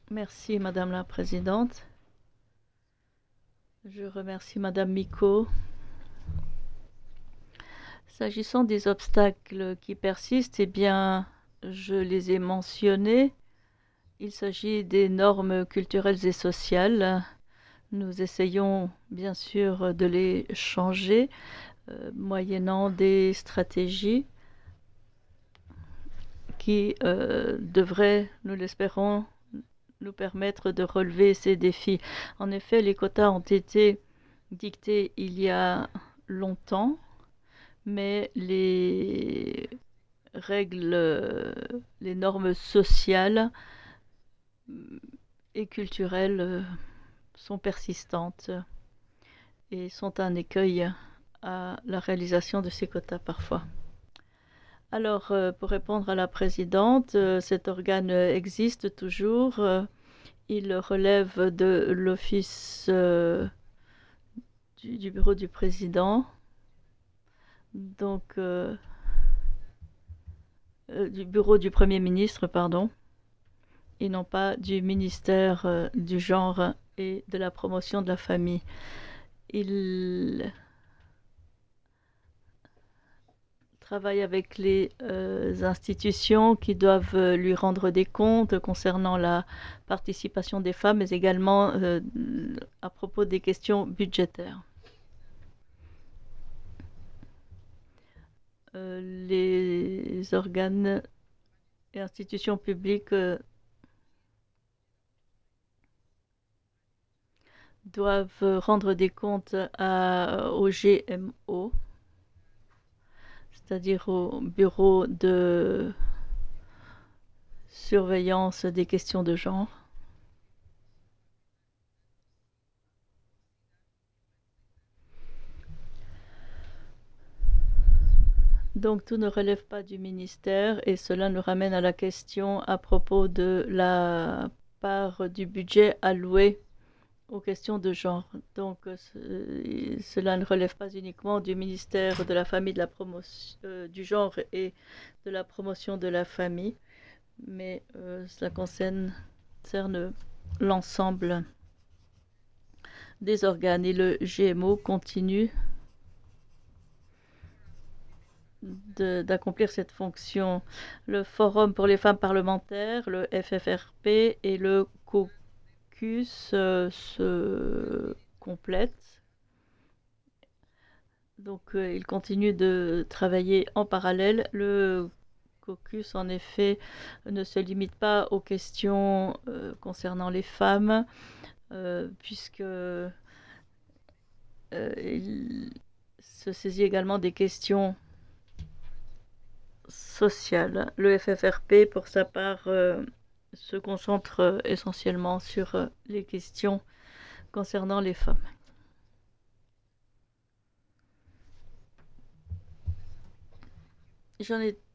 Merci, Madame la Présidente. Je remercie Madame Miko. S'agissant des obstacles qui persistent, eh bien, je les ai mentionnés. Il s'agit des normes culturelles et sociales. Nous essayons bien sûr de les changer, moyennant des stratégies qui devraient, nous l'espérons, nous permettre de relever ces défis. En effet, les quotas ont été dictés il y a longtemps, mais les règles, les normes sociales et culturelles sont persistantes et sont un écueil à la réalisation de ces quotas parfois. Alors, pour répondre à la présidente, cet organe existe toujours. Il relève de l'office du bureau du président, donc du bureau du Premier ministre, pardon, et non pas du ministère du genre et de la promotion de la famille. Il travaille avec les institutions qui doivent lui rendre des comptes concernant la participation des femmes, mais également à propos des questions budgétaires. Les organes et institutions publiques doivent rendre des comptes au GMO, c'est-à-dire au Bureau de surveillance des questions de genre. Donc tout ne relève pas du ministère et cela nous ramène à la question à propos de la part du budget alloué aux questions de genre. Donc cela ne relève pas uniquement du ministère de la famille, de la promotion du genre et de la promotion de la famille, mais cela concerne l'ensemble des organes et le GMO continue d'accomplir cette fonction. Le Forum pour les femmes parlementaires, le FFRP et le caucus se complètent. Donc ils continuent de travailler en parallèle. Le caucus, en effet, ne se limite pas aux questions concernant les femmes, puisque il se saisit également des questions sociales. Le FFRP, pour sa part, se concentre essentiellement sur les questions concernant les femmes. J'en ai